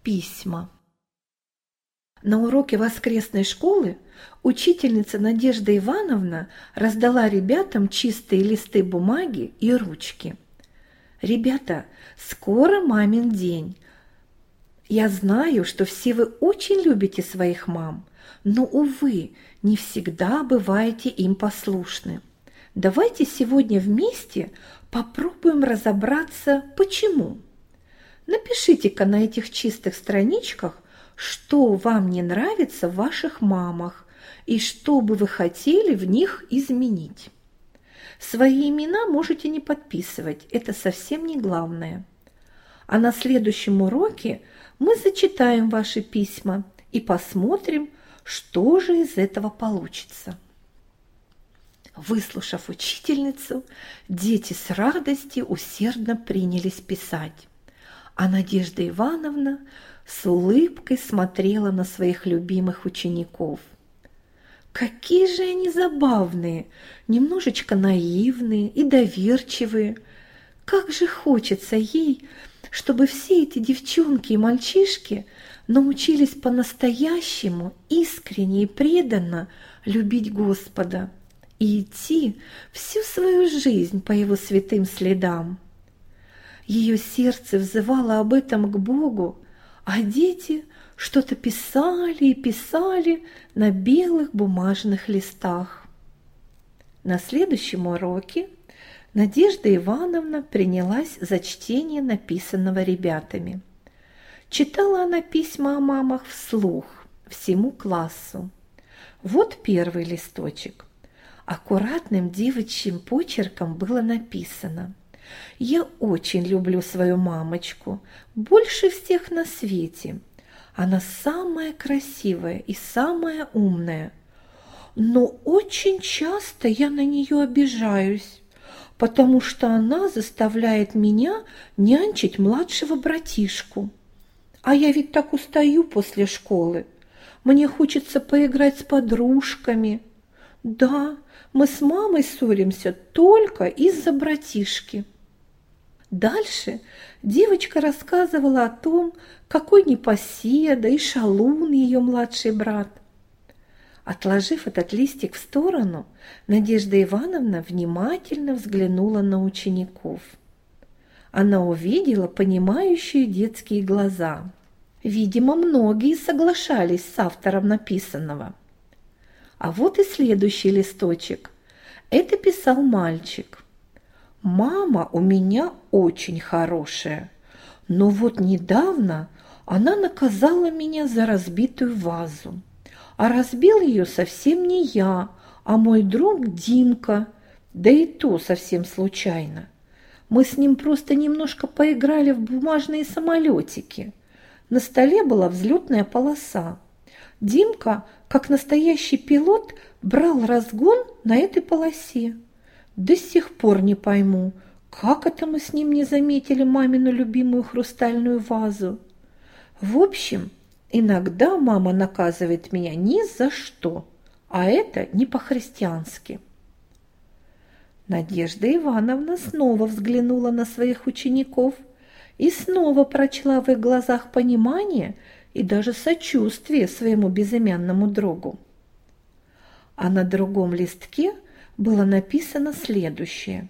письма. На уроке воскресной школы учительница Надежда Ивановна раздала ребятам чистые листы бумаги и ручки. «Ребята, скоро мамин день. Я знаю, что все вы очень любите своих мам, но, увы, не всегда бываете им послушны. Давайте сегодня вместе попробуем разобраться, почему. Напишите-ка на этих чистых страничках, что вам не нравится в ваших мамах и что бы вы хотели в них изменить. Свои имена можете не подписывать, это совсем не главное. А на следующем уроке мы зачитаем ваши письма и посмотрим, что же из этого получится». Выслушав учительницу, дети с радостью усердно принялись писать, а Надежда Ивановна с улыбкой смотрела на своих любимых учеников. Какие же они забавные, немножечко наивные и доверчивые. Как же хочется ей, чтобы все эти девчонки и мальчишки научились по-настоящему, искренне и преданно любить Господа и идти всю свою жизнь по Его святым следам. Ее сердце взывало об этом к Богу, а дети что-то писали и писали на белых бумажных листах. На следующем уроке Надежда Ивановна принялась за чтение написанного ребятами. Читала она письма о мамах вслух всему классу. Вот первый листочек. Аккуратным девичьим почерком было написано: «Я очень люблю свою мамочку, больше всех на свете. Она самая красивая и самая умная. Но очень часто я на нее обижаюсь, потому что она заставляет меня нянчить младшего братишку. А я ведь так устаю после школы. Мне хочется поиграть с подружками. Да, мы с мамой ссоримся только из-за братишки». Дальше девочка рассказывала о том, какой непоседа и шалун ее младший брат. Отложив этот листик в сторону, Надежда Ивановна внимательно взглянула на учеников. Она увидела понимающие детские глаза. Видимо, многие соглашались с автором написанного. А вот и следующий листочек. Это писал мальчик. «Мама у меня очень хорошая, но вот недавно она наказала меня за разбитую вазу. А разбил ее совсем не я, а мой друг Димка, да и то совсем случайно. Мы с ним просто немножко поиграли в бумажные самолетики. На столе была взлетная полоса. Димка, как настоящий пилот, брал разгон на этой полосе. До сих пор не пойму, как это мы с ним не заметили мамину любимую хрустальную вазу. В общем, иногда мама наказывает меня ни за что, а это не по-христиански». Надежда Ивановна снова взглянула на своих учеников и снова прочла в их глазах понимание и даже сочувствие своему безымянному другу. А на другом листке было написано следующее: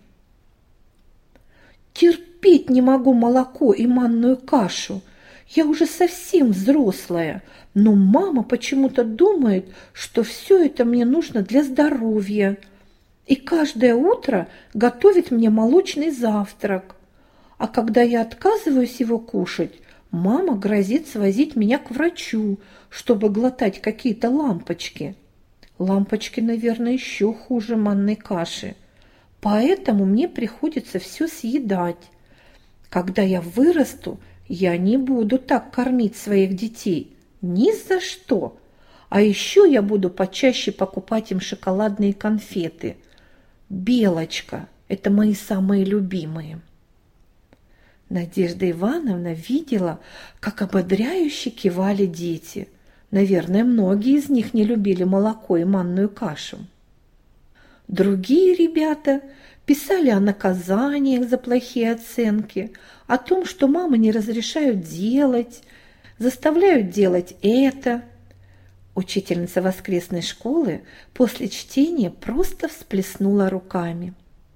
«Терпеть не могу молоко и манную кашу. Я уже совсем взрослая, но мама почему-то думает, что все это мне нужно для здоровья. И каждое утро готовит мне молочный завтрак. А когда я отказываюсь его кушать, мама грозит свозить меня к врачу, чтобы глотать какие-то лампочки. Лампочки, наверное, еще хуже манной каши. Поэтому мне приходится все съедать. Когда я вырасту, я не буду так кормить своих детей. Ни за что. А еще я буду почаще покупать им шоколадные конфеты. Белочка – это мои самые любимые». Надежда Ивановна видела, как ободряюще кивали дети. Наверное, многие из них не любили молоко и манную кашу. Другие ребята писали о наказаниях за плохие оценки, о том, что мамы не разрешают делать, заставляют делать это. Учительница воскресной школы после чтения просто всплеснула руками.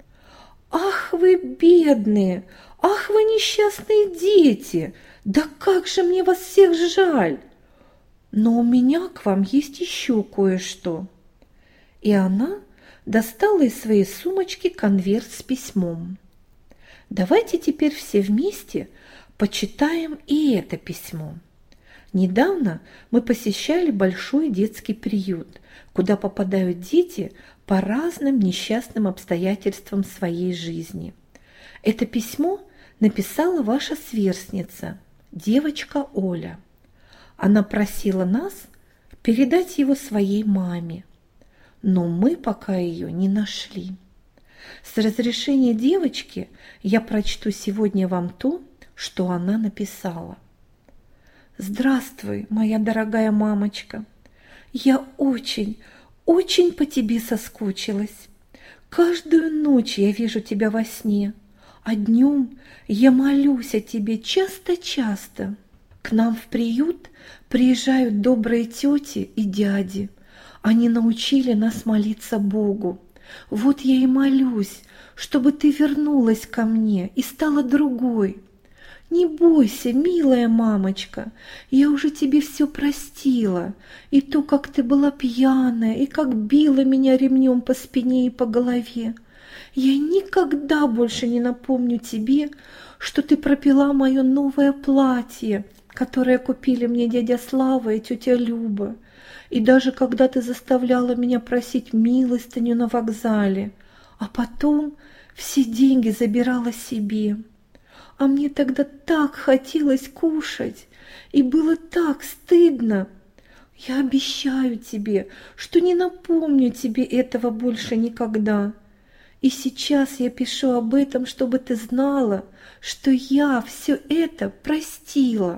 «Ах вы бедные! Ах вы несчастные дети! Да как же мне вас всех жаль! Но у меня к вам есть еще кое-что». И она достала из своей сумочки конверт с письмом. Давайте теперь все вместе почитаем и это письмо. Недавно мы посещали большой детский приют, куда попадают дети по разным несчастным обстоятельствам своей жизни. Это письмо написала ваша сверстница, девочка Оля. Она просила нас передать его своей маме, но мы пока ее не нашли. С разрешения девочки я прочту сегодня вам то, что она написала. «Здравствуй, моя дорогая мамочка. Я очень по тебе соскучилась. Каждую ночь я вижу тебя во сне, а днем я молюсь о тебе часто-часто. К нам в приют приезжают добрые тети и дяди. Они научили нас молиться Богу. Вот я и молюсь, чтобы ты вернулась ко мне и стала другой. Не бойся, милая мамочка, я уже тебе все простила, и то, как ты была пьяная, и как била меня ремнем по спине и по голове. Я никогда больше не напомню тебе, что ты пропила мое новое платье, которое купили мне дядя Слава и тетя Люба, и даже когда ты заставляла меня просить милостыню на вокзале, а потом все деньги забирала себе. А мне тогда так хотелось кушать, и было так стыдно. Я обещаю тебе, что не напомню тебе этого больше никогда. И сейчас я пишу об этом, чтобы ты знала, что я все это простила.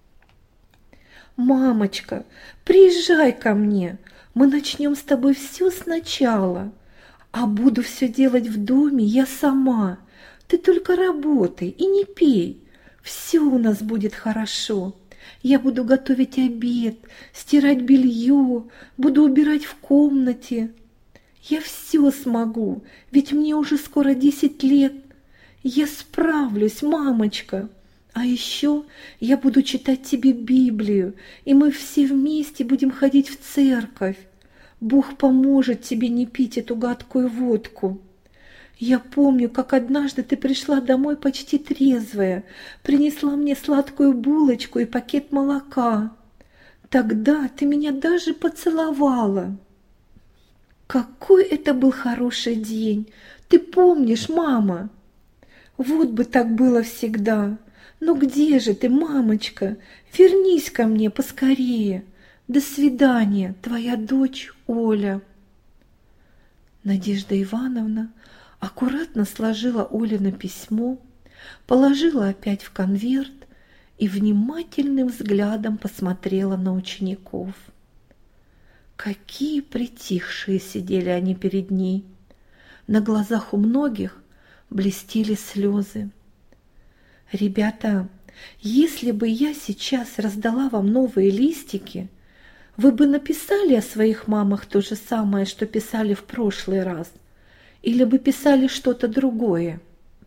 Мамочка, приезжай ко мне, мы начнем с тобой все сначала, а буду все делать в доме я сама. Ты только работай и не пей. Все у нас будет хорошо. Я буду готовить обед, стирать белье, буду убирать в комнате. Я все смогу, ведь мне уже скоро 10 лет. Я справлюсь, мамочка. А еще я буду читать тебе Библию, и мы все вместе будем ходить в церковь. Бог поможет тебе не пить эту гадкую водку. Я помню, как однажды ты пришла домой почти трезвая, принесла мне сладкую булочку и пакет молока. Тогда ты меня даже поцеловала. Какой это был хороший день! Ты помнишь, мама? Вот бы так было всегда. Ну где же ты, мамочка? Вернись ко мне поскорее. До свидания, твоя дочь Оля. Надежда Ивановна аккуратно сложила Олино письмо, положила опять в конверт и внимательным взглядом посмотрела на учеников. Какие притихшие сидели они перед ней. На глазах у многих блестели слезы. «Ребята, если бы я сейчас раздала вам новые листики, вы бы написали о своих мамах то же самое, что писали в прошлый раз, или бы писали что-то другое?»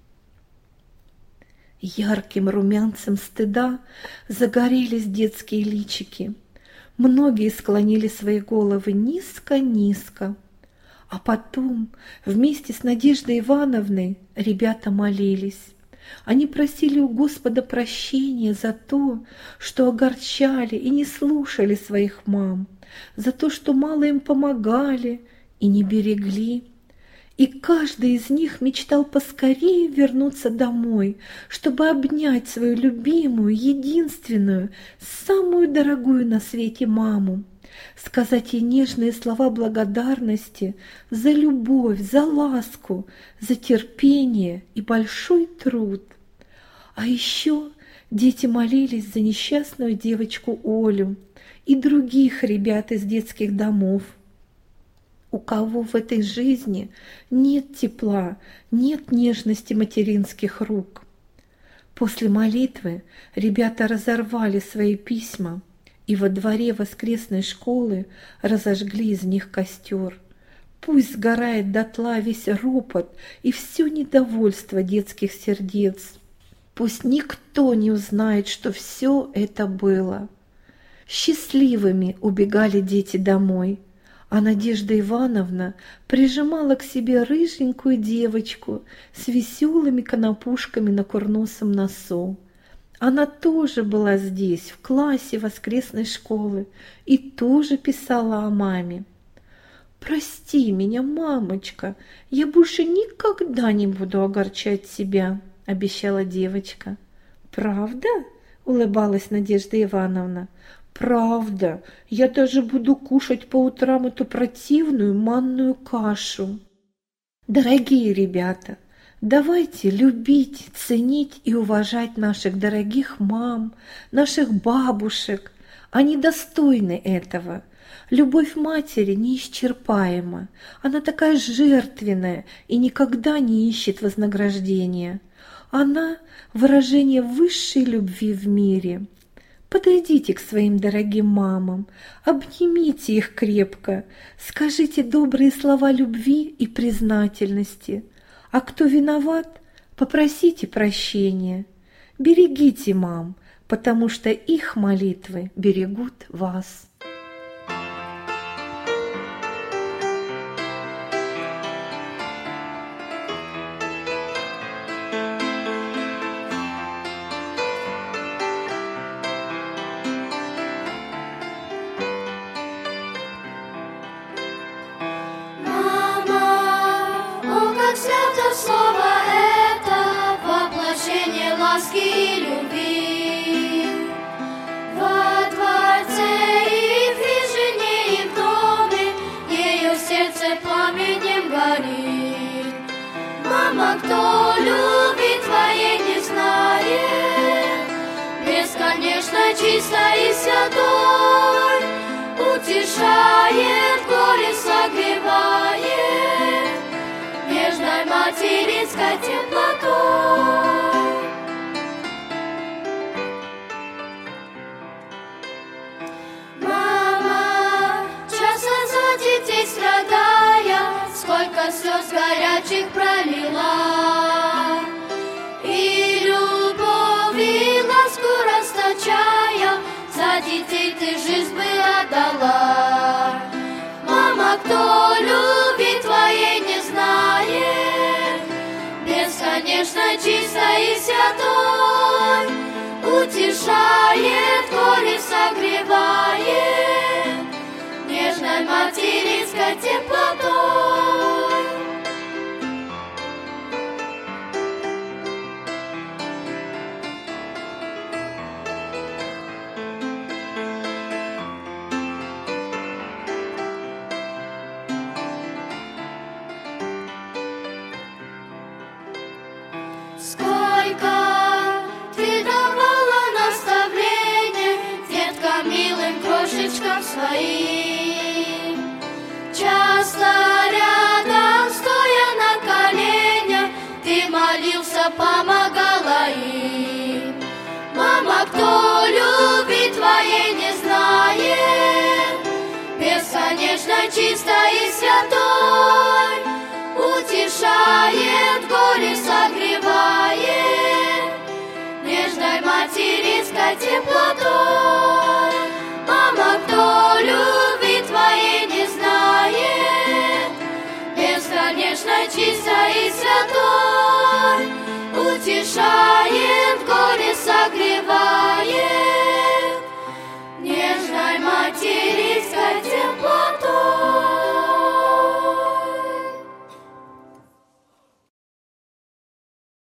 Ярким румянцем стыда загорелись детские личики. Многие склонили свои головы низко-низко. А потом вместе с Надеждой Ивановной ребята молились. Они просили у Господа прощения за то, что огорчали и не слушали своих мам, за то, что мало им помогали и не берегли. И каждый из них мечтал поскорее вернуться домой, чтобы обнять свою любимую, единственную, самую дорогую на свете маму, сказать ей нежные слова благодарности за любовь, за ласку, за терпение и большой труд. А еще дети молились за несчастную девочку Олю и других ребят из детских домов. У кого в этой жизни нет тепла, нет нежности материнских рук. После молитвы ребята разорвали свои письма и во дворе воскресной школы разожгли из них костер. Пусть сгорает дотла весь ропот и все недовольство детских сердец. Пусть никто не узнает, что все это было. Счастливыми убегали дети домой, а Надежда Ивановна прижимала к себе рыженькую девочку с веселыми конопушками на курносом носу. Она тоже была здесь, в классе воскресной школы, и тоже писала о маме. «Прости меня, мамочка, я больше никогда не буду огорчать себя», — обещала девочка. «Правда?» — улыбалась Надежда Ивановна. «Правда, я даже буду кушать по утрам эту противную манную кашу». Дорогие ребята, давайте любить, ценить и уважать наших дорогих мам, наших бабушек. Они достойны этого. Любовь матери неисчерпаема. Она такая жертвенная и никогда не ищет вознаграждения. Она – выражение высшей любви в мире. Подойдите к своим дорогим мамам, обнимите их крепко, скажите добрые слова любви и признательности. А кто виноват, попросите прощения. Берегите мам, потому что их молитвы берегут вас. Слово это воплощение ласки и любви. Во дворце и в хижине, и в доме ее сердце пламенем горит. Мама, кто любит твоей не знает, бесконечно чистой и святой, утешает, горе согревает нежной материнской теплотой. Мама, часто за детей страдая, сколько слез горячих пролила, и любовь, и ласку расточая, за детей ты жизнь бы отдала. Мама, кто любит твоей не знает, бесконечно чистой и святой, утешает, горе согревает нежной материнской теплотой. Сколько ты давала наставления деткам милым, крошечкам своим, часто рядом, стоя на коленях, ты молился, помогала им. Мама, кто любит твоей не знает, бесконечно чистой и святой, утешает, горе согревает нежной материнской теплотой. Мама, кто любит твоей не знает, бесконечно чистой и святой, утешает,